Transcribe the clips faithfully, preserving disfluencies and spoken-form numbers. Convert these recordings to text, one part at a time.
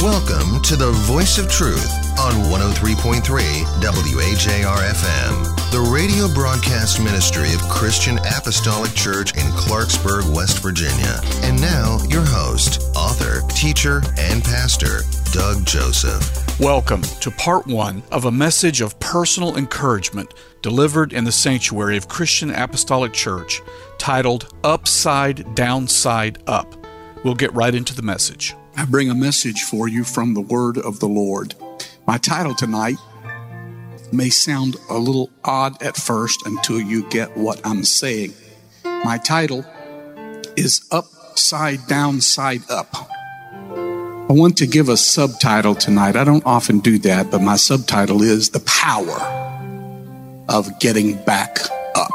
Welcome to the Voice of Truth on one oh three point three W A J R F M, the radio broadcast ministry of Christian Apostolic Church in Clarksburg, West Virginia. And now, your host, author, teacher, and pastor, Doug Joseph. Welcome to part one of a message of personal encouragement delivered in the sanctuary of Christian Apostolic Church titled Upside, Downside, Up. We'll get right into the message. I bring a message for you from the Word of the Lord. My title tonight may sound a little odd at first until you get what I'm saying. My title is Upside, Downside, Up. I want to give a subtitle tonight. I don't often do that, but my subtitle is The Power of Getting Back Up.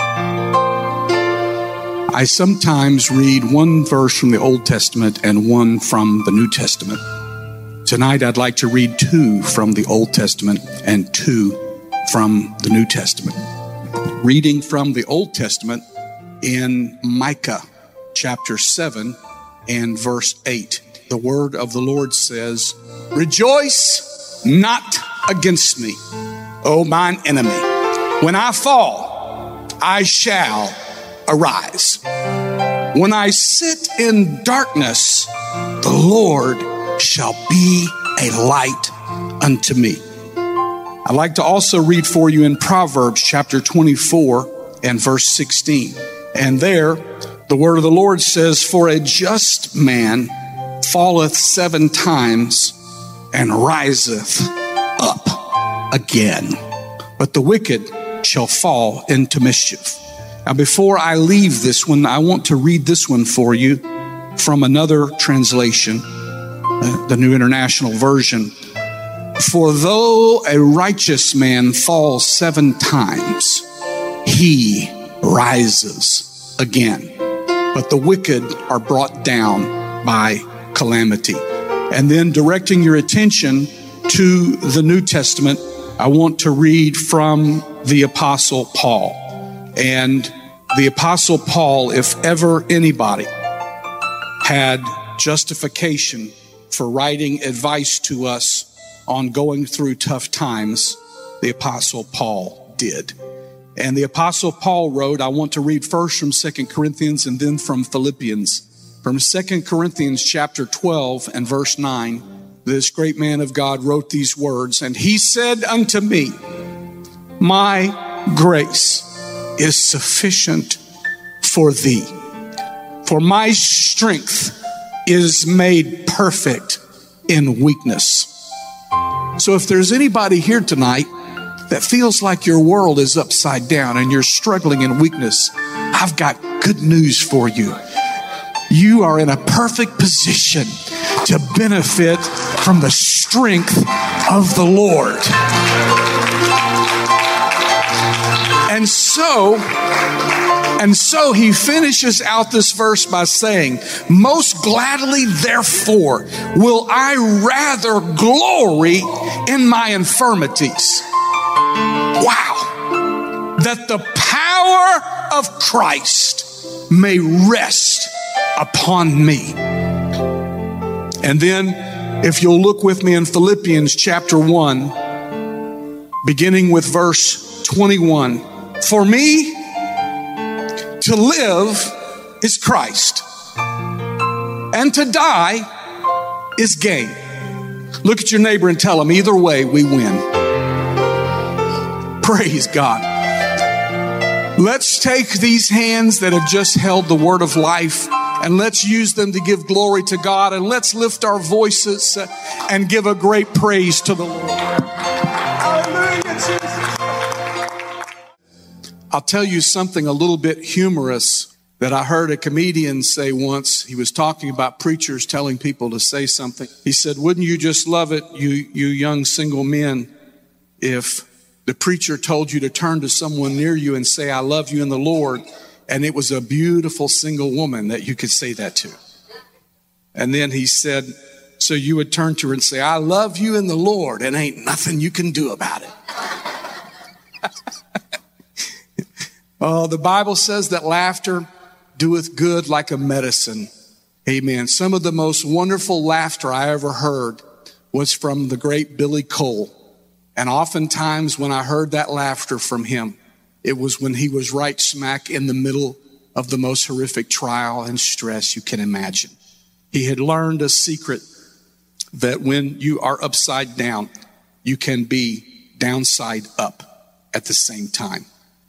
I sometimes read one verse from the Old Testament and one from the New Testament. Tonight, I'd like to read two from the Old Testament and two from the New Testament. Reading from the Old Testament in Micah chapter seven and verse eight. The word of the Lord says, "Rejoice not against me, O mine enemy. When I fall, I shall arise. When I sit in darkness, the Lord shall be a light unto me." I'd like to also read for you in Proverbs chapter twenty-four and verse sixteen. And there, the word of the Lord says, "For a just man falleth seven times and riseth up again, but the wicked shall fall into mischief." Now, before I leave this one, I want to read this one for you from another translation, uh, the New International Version. "For though a righteous man falls seven times, he rises again, but the wicked are brought down by calamity." And then directing your attention to the New Testament, I want to read from the Apostle Paul. And the Apostle Paul, if ever anybody had justification for writing advice to us on going through tough times, the Apostle Paul did. And the Apostle Paul wrote, I want to read first from Second Corinthians and then from Philippians. From Second Corinthians chapter twelve and verse nine, this great man of God wrote these words, "And he said unto me, My grace is sufficient for thee, for my strength is made perfect in weakness." So if there's anybody here tonight that feels like your world is upside down and you're struggling in weakness, I've got good news for you. You are in a perfect position to benefit from the strength of the Lord. And so, and so he finishes out this verse by saying, "Most gladly, therefore, will I rather glory in my infirmities." Wow! "That the power of Christ may rest upon me." And then, if you'll look with me in Philippians chapter one, beginning with verse twenty-one. "For me, to live is Christ, and to die is gain." Look at your neighbor and tell him, either way, we win. Praise God. Let's take these hands that have just held the word of life and let's use them to give glory to God, and let's lift our voices and give a great praise to the Lord. Hallelujah, Jesus. I'll tell you something a little bit humorous that I heard a comedian say once. He was talking about preachers telling people to say something. He said, "Wouldn't you just love it, you, you young single men, if the preacher told you to turn to someone near you and say, 'I love you in the Lord,' and it was a beautiful single woman that you could say that to?" And then he said, so you would turn to her and say, "I love you in the Lord, and ain't nothing you can do about it." Oh, the Bible says that laughter doeth good like a medicine. Amen. Some of the most wonderful laughter I ever heard was from the great Billy Cole. And oftentimes when I heard that laughter from him, it was when he was right smack in the middle of the most horrific trial and stress you can imagine. He had learned a secret that when you are upside down, you can be downside up at the same time.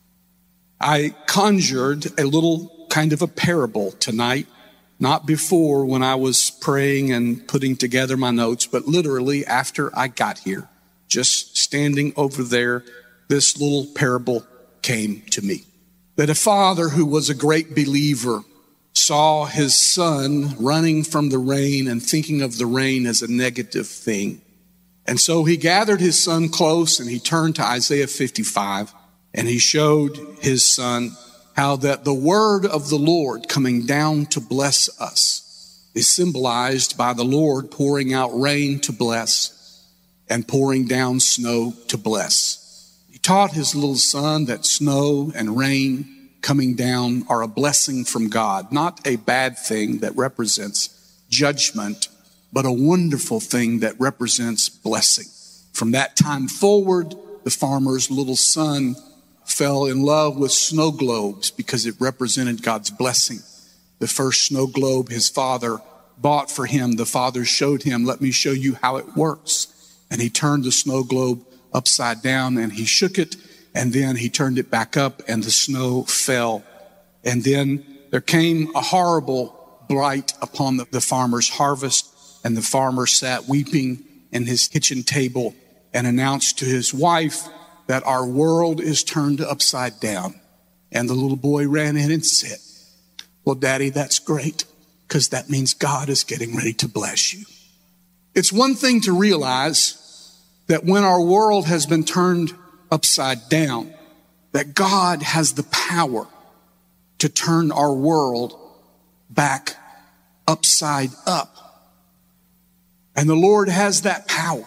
I conjured a little kind of a parable tonight, not before when I was praying and putting together my notes, but literally after I got here, just standing over there, this little parable came to me. That a father who was a great believer saw his son running from the rain and thinking of the rain as a negative thing. And so he gathered his son close and he turned to Isaiah fifty-five and he showed his son how that the word of the Lord coming down to bless us is symbolized by the Lord pouring out rain to bless and pouring down snow to bless. He taught his little son that snow and rain coming down are a blessing from God, not a bad thing that represents judgment, but a wonderful thing that represents blessing. From that time forward, the farmer's little son fell in love with snow globes because it represented God's blessing. The first snow globe his father bought for him, the father showed him, let me show you how it works. And he turned the snow globe upside down and he shook it. And then he turned it back up and the snow fell. And then there came a horrible blight upon the, the farmer's harvest. And the farmer sat weeping in his kitchen table and announced to his wife that our world is turned upside down. And the little boy ran in and said, well, Daddy, that's great, because that means God is getting ready to bless you. It's one thing to realize that when our world has been turned upside down, that God has the power to turn our world back upside up. And the Lord has that power.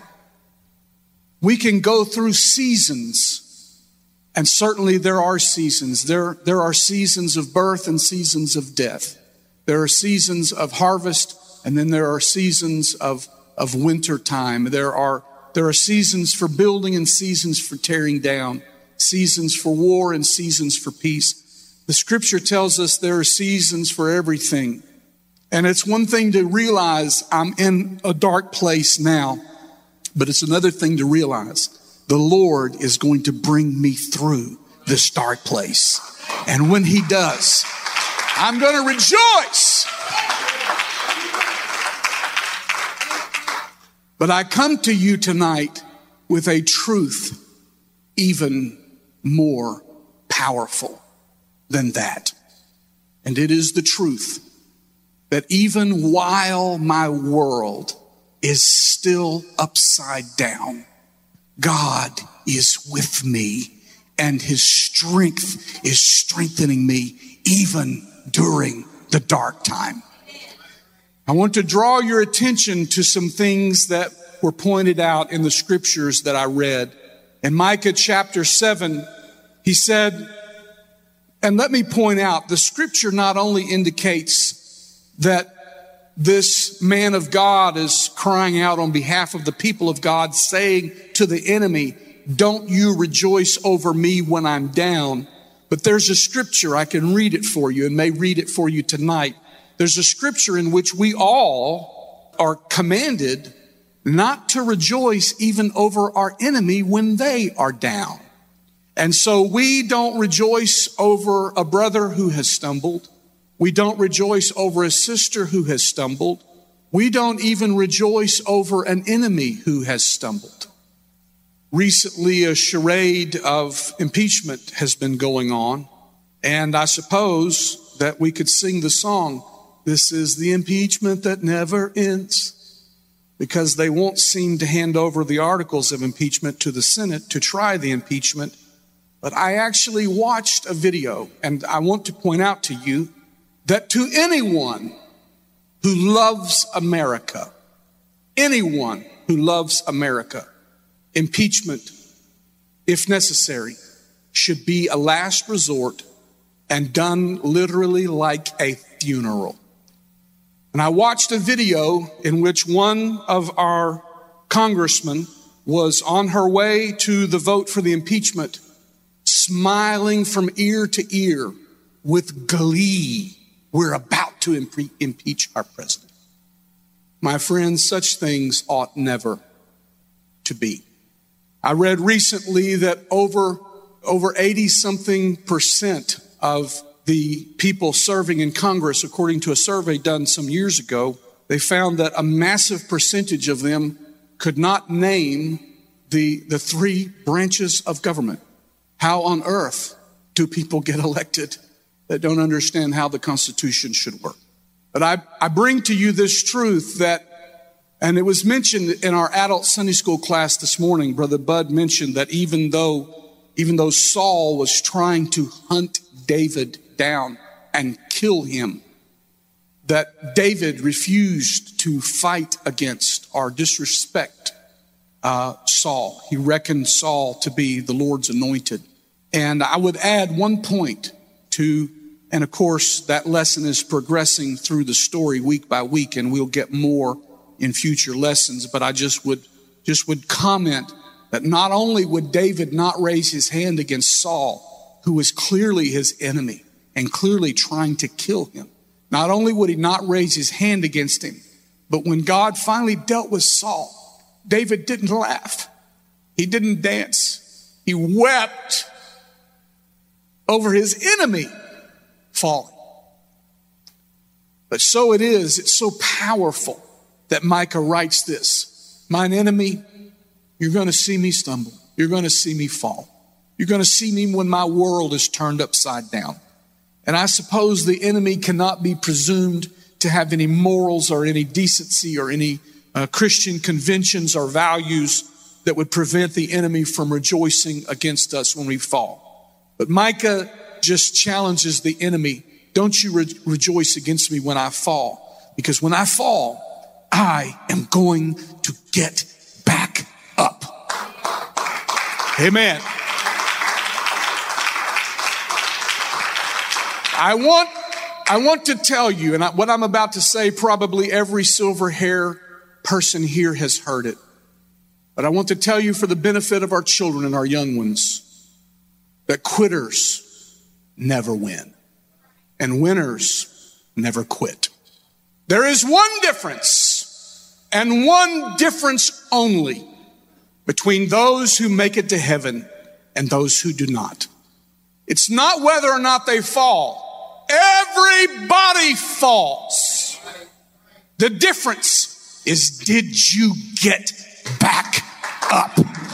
We can go through seasons, and certainly there are seasons. There, there are seasons of birth and seasons of death. There are seasons of harvest, and then there are seasons of, of winter time. There are There are seasons for building and seasons for tearing down, seasons for war and seasons for peace. The scripture tells us there are seasons for everything. And it's one thing to realize I'm in a dark place now, but it's another thing to realize the Lord is going to bring me through this dark place. And when he does, I'm going to rejoice. But I come to you tonight with a truth even more powerful than that. And it is the truth that even while my world is still upside down, God is with me and his strength is strengthening me even during the dark time. I want to draw your attention to some things that were pointed out in the scriptures that I read. In Micah chapter seven, he said, and let me point out, the scripture not only indicates that this man of God is crying out on behalf of the people of God, saying to the enemy, don't you rejoice over me when I'm down. But there's a scripture, I can read it for you and may read it for you tonight. There's a scripture in which we all are commanded not to rejoice even over our enemy when they are down. And so we don't rejoice over a brother who has stumbled. We don't rejoice over a sister who has stumbled. We don't even rejoice over an enemy who has stumbled. Recently, a charade of impeachment has been going on. And I suppose that we could sing the song, this is the impeachment that never ends, because they won't seem to hand over the articles of impeachment to the Senate to try the impeachment. But I actually watched a video, and I want to point out to you that to anyone who loves America, anyone who loves America, impeachment, if necessary, should be a last resort and done literally like a funeral. And I watched a video in which one of our congressman was on her way to the vote for the impeachment, smiling from ear to ear with glee. We're about to impe- impeach our president. My friends, such things ought never to be. I read recently that over, over eighty something percent of the people serving in Congress, according to a survey done some years ago, they found that a massive percentage of them could not name the, the three branches of government. How on earth do people get elected that don't understand how the Constitution should work? But I, I bring to you this truth that, and it was mentioned in our adult Sunday school class this morning. Brother Bud mentioned that even though, even though Saul was trying to hunt David down and kill him, that David refused to fight against or disrespect uh, Saul. He reckoned Saul to be the Lord's anointed. And I would add one point to, and of course that lesson is progressing through the story week by week, and we'll get more in future lessons. But I just would, just would comment that not only would David not raise his hand against Saul, who was clearly his enemy and clearly trying to kill him, not only would he not raise his hand against him, but when God finally dealt with Saul, David didn't laugh. He didn't dance. He wept over his enemy falling. But so it is, it's so powerful that Micah writes this. Mine enemy, you're going to see me stumble. You're going to see me fall. You're going to see me when my world is turned upside down. And I suppose the enemy cannot be presumed to have any morals or any decency or any uh, Christian conventions or values that would prevent the enemy from rejoicing against us when we fall. But Micah just challenges the enemy. Don't you re- rejoice against me when I fall, because when I fall, I am going to get back up. Amen. I want, I want to tell you, and I, what I'm about to say, probably every silver hair person here has heard it. But I want to tell you for the benefit of our children and our young ones, that quitters never win and winners never quit. There is one difference, and one difference only, between those who make it to heaven and those who do not. It's not whether or not they fall. Everybody falls. The difference is, did you get back up?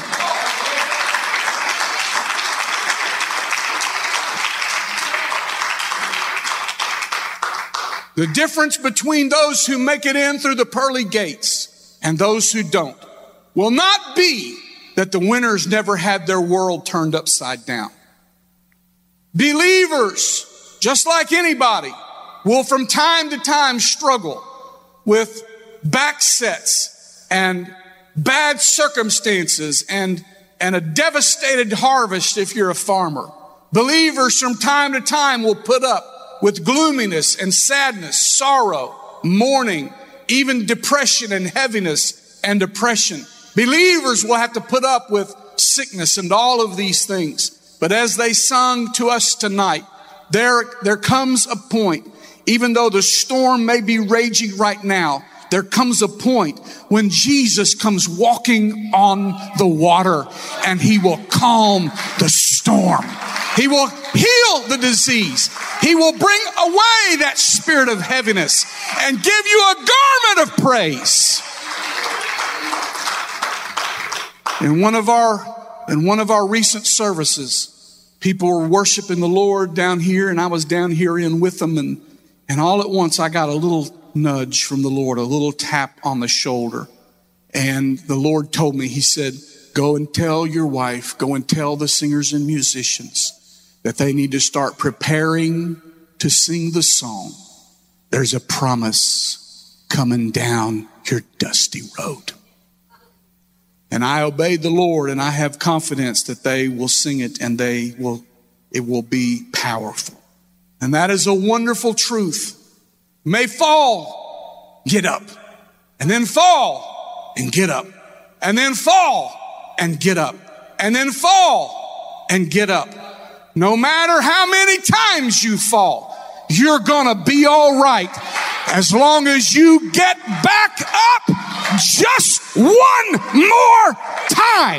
The difference between those who make it in through the pearly gates and those who don't will not be that the winners never had their world turned upside down. Believers, just like anybody, will from time to time struggle with backsets and bad circumstances and, and a devastated harvest if you're a farmer. Believers from time to time will put up with gloominess and sadness, sorrow, mourning, even depression and heaviness and depression. Believers will have to put up with sickness and all of these things. But as they sung to us tonight, there, there comes a point, even though the storm may be raging right now, there comes a point when Jesus comes walking on the water and he will calm the storm. He will heal the disease. He will bring away that spirit of heaviness and give you a garment of praise. In one of our, in one of our recent services, people were worshiping the Lord down here, and I was down here in with them, and, and all at once I got a little nudge from the Lord, a little tap on the shoulder. And the Lord told me, he said, go and tell your wife, go and tell the singers and musicians that they need to start preparing to sing the song. There's a promise coming down your dusty road. And I obeyed the Lord, and I have confidence that they will sing it, and they will, it will be powerful. And that is a wonderful truth. May fall, get up, and then fall and get up. and then fall and get up, and then fall and get up. No matter how many times you fall, you're gonna be all right as long as you get back up just one more time.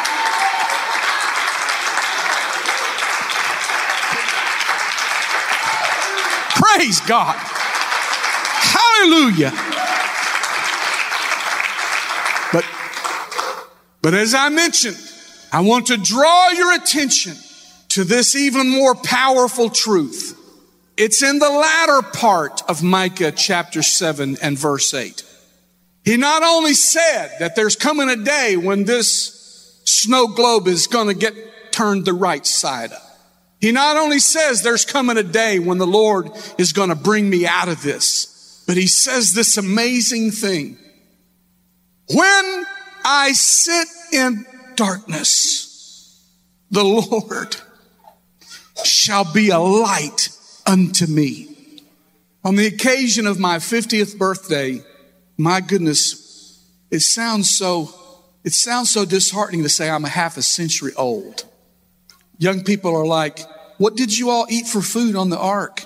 Praise God. Hallelujah. But, but as I mentioned, I want to draw your attention to this even more powerful truth. It's in the latter part of Micah chapter seven and verse eight. He not only said that there's coming a day when this snow globe is going to get turned the right side up. He not only says there's coming a day when the Lord is going to bring me out of this, but he says this amazing thing. When I sit in darkness, the Lord shall be a light unto me. On the occasion of my fiftieth birthday, my goodness, it sounds so, it sounds so disheartening to say I'm a half a century old. Young people are like, what did you all eat for food on the ark?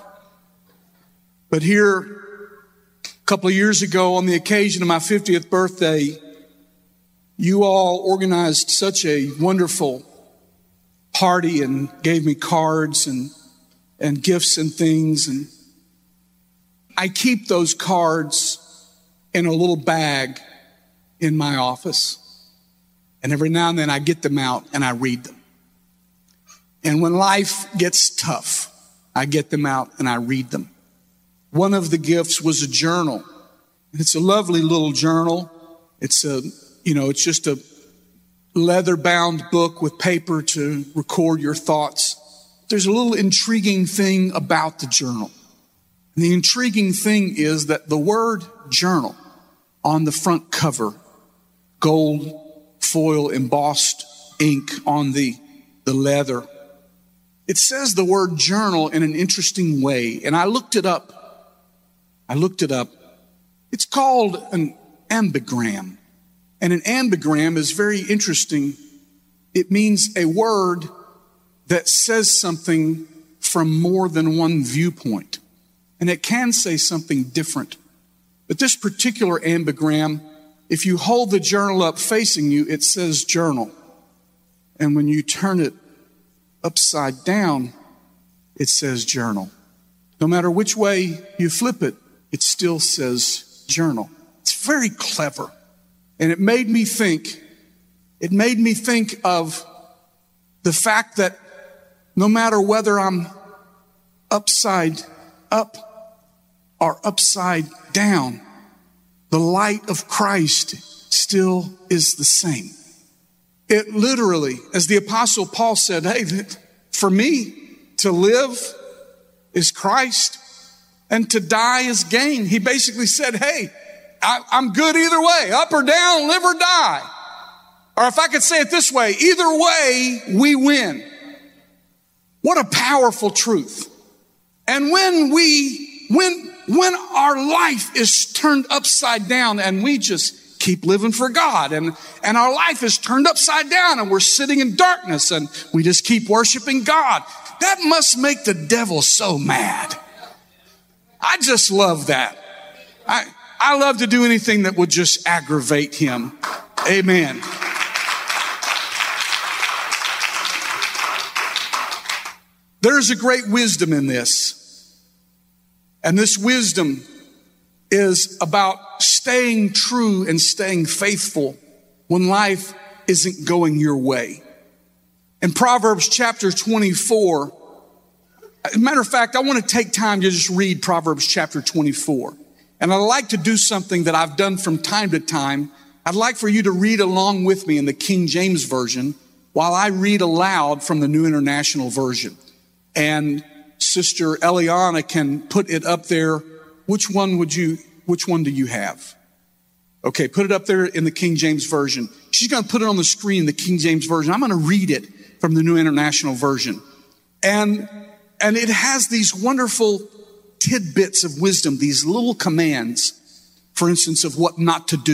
But here, a couple of years ago, on the occasion of my fiftieth birthday, you all organized such a wonderful party and gave me cards and, and gifts and things. And I keep those cards in a little bag in my office. And every now and then I get them out and I read them. And when life gets tough, I get them out and I read them. One of the gifts was a journal. It's a lovely little journal. It's a, you know, it's just a leather-bound book with paper to record your thoughts. There's a little intriguing thing about the journal. And the intriguing thing is that the word journal on the front cover, gold foil embossed ink on the, the leather, it says the word journal in an interesting way. And I looked it up. I looked it up. It's called an ambigram. And an ambigram is very interesting. It means a word that says something from more than one viewpoint. And it can say something different. But this particular ambigram, if you hold the journal up facing you, it says journal. And when you turn it upside down, it says journal. No matter which way you flip it, it still says journal. It's very clever. And it made me think, it made me think of the fact that no matter whether I'm upside up or upside down, the light of Christ still is the same. It literally, as the Apostle Paul said, hey, for me to live is Christ and to die is gain. He basically said, hey, I, I'm good either way, up or down, live or die. Or if I could say it this way, either way, we win. What a powerful truth. And when we, when, when our life is turned upside down and we just keep living for God and, and our life is turned upside down and we're sitting in darkness and we just keep worshiping God, that must make the devil so mad. I just love that. I, I love to do anything that would just aggravate him. Amen. There's a great wisdom in this. And this wisdom is about staying true and staying faithful when life isn't going your way. In Proverbs chapter twenty-four, as a matter of fact, I want to take time to just read Proverbs chapter twenty-four. And I'd like to do something that I've done from time to time. I'd like for you to read along with me in the King James Version while I read aloud from the New International Version. And Sister Eliana can put it up there. Which one would you, which one do you have? Okay, put it up there in the King James Version. She's going to put it on the screen in the King James Version. I'm going to read it from the New International Version. And, and it has these wonderful tidbits of wisdom, these little commands, for instance, of what not to do.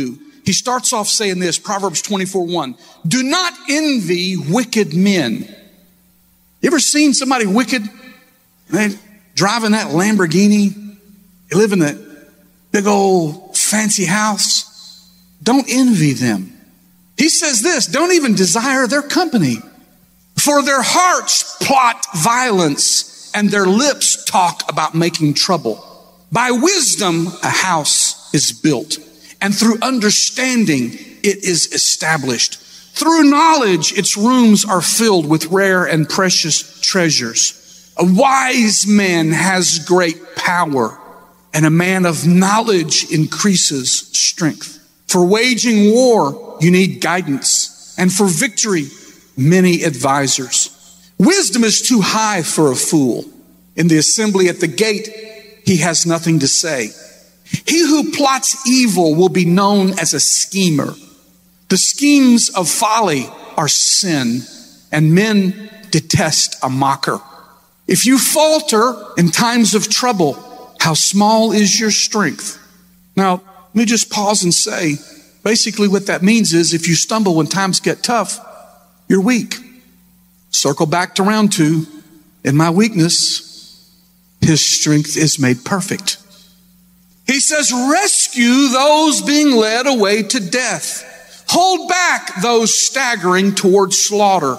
He starts off saying this, Proverbs twenty-four one. Do not envy wicked men. You ever seen somebody wicked? They driving that Lamborghini. They live in that big old fancy house. Don't envy them. He says this, don't even desire their company. For their hearts plot violence and their lips talk about making trouble. By wisdom, a house is built, and through understanding, it is established. Through knowledge, its rooms are filled with rare and precious treasures. A wise man has great power, and a man of knowledge increases strength. For waging war, you need guidance, and for victory, many advisors. Wisdom is too high for a fool. In the assembly at the gate, he has nothing to say. He who plots evil will be known as a schemer. The schemes of folly are sin, and men detest a mocker. If you falter in times of trouble, how small is your strength? Now, let me just pause and say, basically what that means is if you stumble when times get tough, you're weak. Circle back to round two. In my weakness, his strength is made perfect. He says, rescue those being led away to death. Hold back those staggering towards slaughter.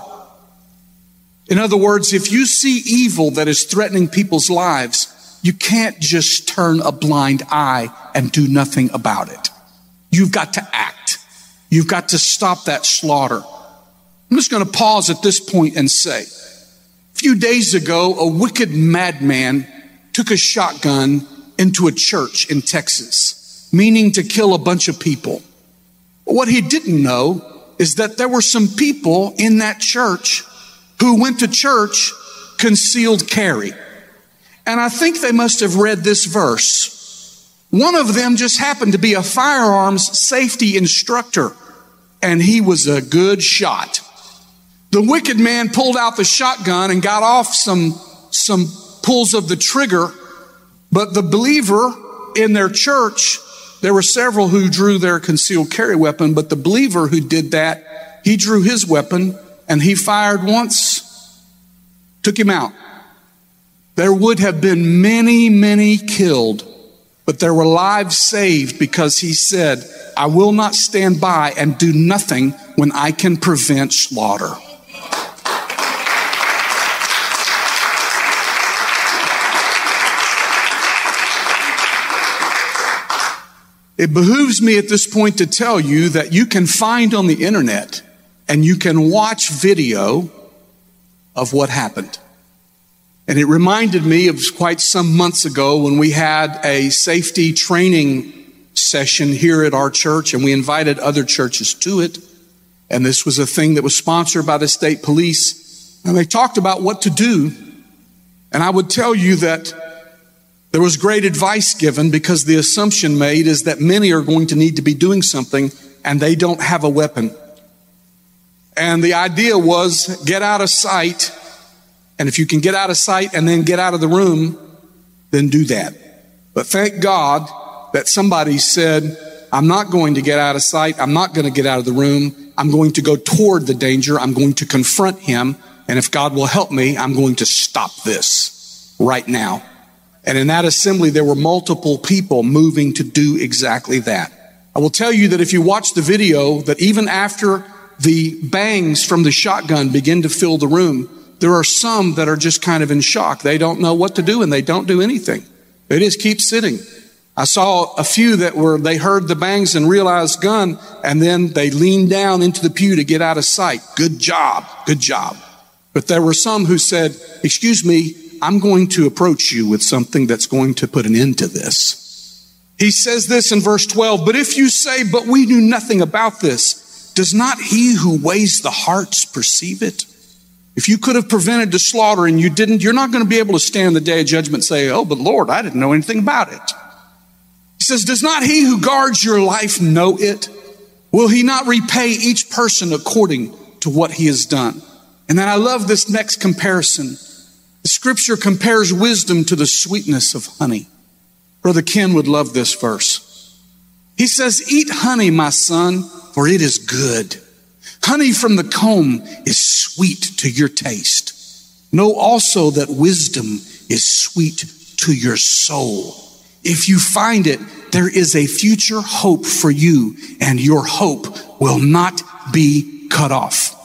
In other words, if you see evil that is threatening people's lives, you can't just turn a blind eye and do nothing about it. You've got to act. You've got to stop that slaughter. I'm just going to pause at this point and say, a few days ago, a wicked madman took a shotgun into a church in Texas, meaning to kill a bunch of people. But what he didn't know is that there were some people in that church who went to church concealed carry. And I think they must have read this verse. One of them just happened to be a firearms safety instructor, and he was a good shot. The wicked man pulled out the shotgun and got off some, some pulls of the trigger, but the believer in their church, there were several who drew their concealed carry weapon, but the believer who did that, he drew his weapon and he fired once, took him out. There would have been many, many killed, but there were lives saved because he said, I will not stand by and do nothing when I can prevent slaughter. It behooves me at this point to tell you that you can find on the internet and you can watch video of what happened. And it reminded me of quite some months ago when we had a safety training session here at our church, and we invited other churches to it. And this was a thing that was sponsored by the state police. And they talked about what to do. And I would tell you that there was great advice given because the assumption made is that many are going to need to be doing something and they don't have a weapon. And the idea was get out of sight. And if you can get out of sight and then get out of the room, then do that. But thank God that somebody said, I'm not going to get out of sight. I'm not going to get out of the room. I'm going to go toward the danger. I'm going to confront him. And if God will help me, I'm going to stop this right now. And in that assembly, there were multiple people moving to do exactly that. I will tell you that if you watch the video, that even after the bangs from the shotgun begin to fill the room, there are some that are just kind of in shock. They don't know what to do and they don't do anything. They just keep sitting. I saw a few that were, they heard the bangs and realized gun, and then they leaned down into the pew to get out of sight. Good job. Good job. But there were some who said, excuse me, I'm going to approach you with something that's going to put an end to this. He says this in verse twelve, but if you say, but we knew nothing about this, does not he who weighs the hearts perceive it? If you could have prevented the slaughter and you didn't, you're not going to be able to stand the day of judgment and say, oh, but Lord, I didn't know anything about it. He says, does not he who guards your life know it? Will he not repay each person according to what he has done? And then I love this next comparison. The scripture compares wisdom to the sweetness of honey. Brother Ken would love this verse. He says, eat honey, my son, for it is good. Honey from the comb is sweet to your taste. Know also that wisdom is sweet to your soul. If you find it, there is a future hope for you, and your hope will not be cut off.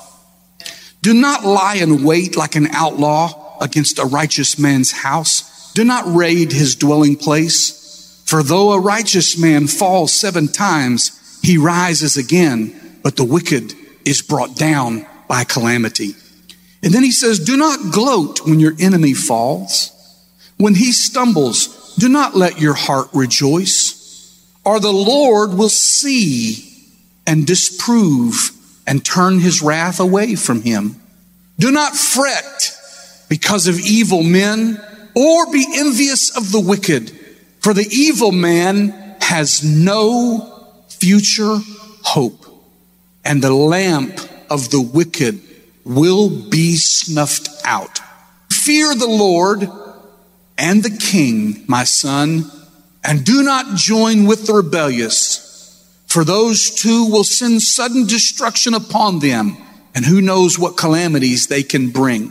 Do not lie in wait like an outlaw against a righteous man's house. Do not raid his dwelling place. For though a righteous man falls seven times, he rises again, but the wicked is brought down by calamity. And then he says, do not gloat when your enemy falls. When he stumbles, do not let your heart rejoice, or the Lord will see and disprove and turn his wrath away from him. Do not fret because of evil men, or be envious of the wicked, for the evil man has no future hope, and the lamp of the wicked will be snuffed out. Fear the Lord and the King, my son, and do not join with the rebellious, for those two will send sudden destruction upon them, and who knows what calamities they can bring.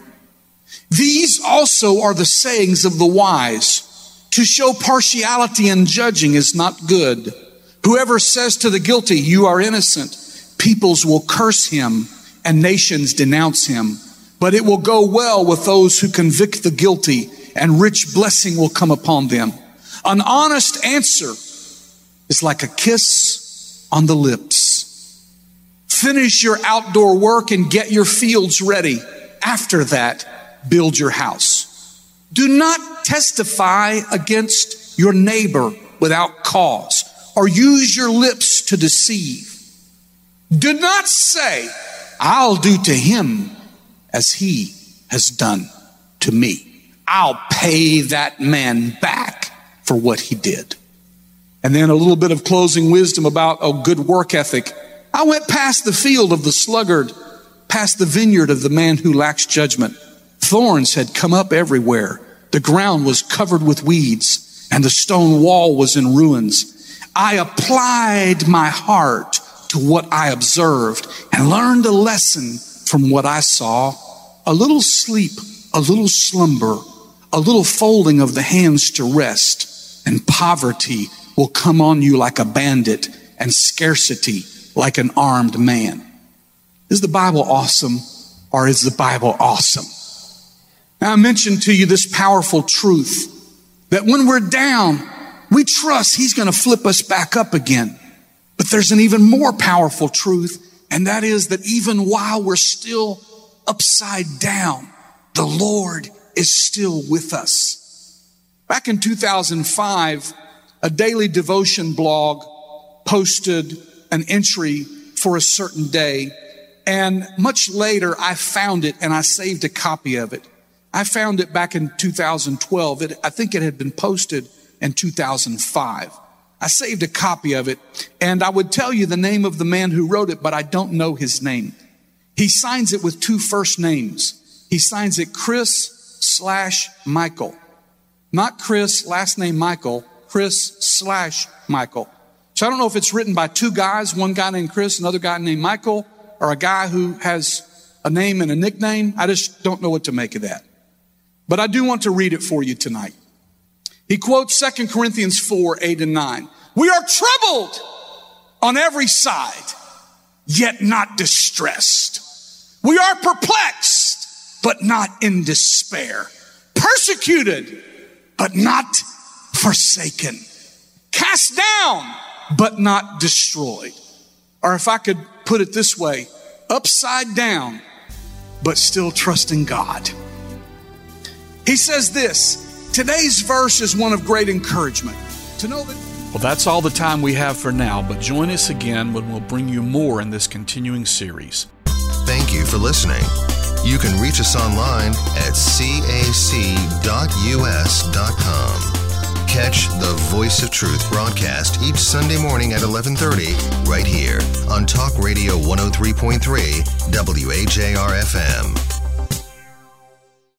These also are the sayings of the wise. To show partiality in judging is not good. Whoever says to the guilty, you are innocent, peoples will curse him and nations denounce him. But it will go well with those who convict the guilty, and rich blessing will come upon them. An honest answer is like a kiss on the lips. Finish your outdoor work and get your fields ready. After that, build your house. Do not testify against your neighbor without cause, or use your lips to deceive. Do not say, I'll do to him as he has done to me. I'll pay that man back for what he did. And then a little bit of closing wisdom about a good work ethic. I went past the field of the sluggard, past the vineyard of the man who lacks judgment. Thorns had come up everywhere. The ground was covered with weeds, and the stone wall was in ruins. I applied my heart to what I observed and learned a lesson from what I saw. A little sleep, a little slumber, a little folding of the hands to rest, and poverty will come on you like a bandit, and scarcity like an armed man. Is the Bible awesome, or is the Bible awesome? Now, I mentioned to you this powerful truth that when we're down, we trust he's going to flip us back up again. But there's an even more powerful truth, and that is that even while we're still upside down, the Lord is still with us. Back in two thousand five, a daily devotion blog posted an entry for a certain day, and much later I found it and I saved a copy of it. I found it back in two thousand twelve. It, I think it had been posted in two thousand five. I saved a copy of it, and I would tell you the name of the man who wrote it, but I don't know his name. He signs it with two first names. He signs it Chris slash Michael. Not Chris, last name Michael, Chris slash Michael. So I don't know if it's written by two guys, one guy named Chris, another guy named Michael, or a guy who has a name and a nickname. I just don't know what to make of that. But I do want to read it for you tonight. He quotes Second Corinthians four, eight and nine. We are troubled on every side, yet not distressed. We are perplexed, but not in despair. Persecuted, but not forsaken. Cast down, but not destroyed. Or if I could put it this way, upside down, but still trusting God. He says this, today's verse is one of great encouragement. To know that. Well, that's all the time we have for now, but join us again when we'll bring you more in this continuing series. Thank you for listening. You can reach us online at c a c dot u s dot com. Catch the Voice of Truth broadcast each Sunday morning at eleven thirty right here on Talk Radio one oh three point three W A J R F M.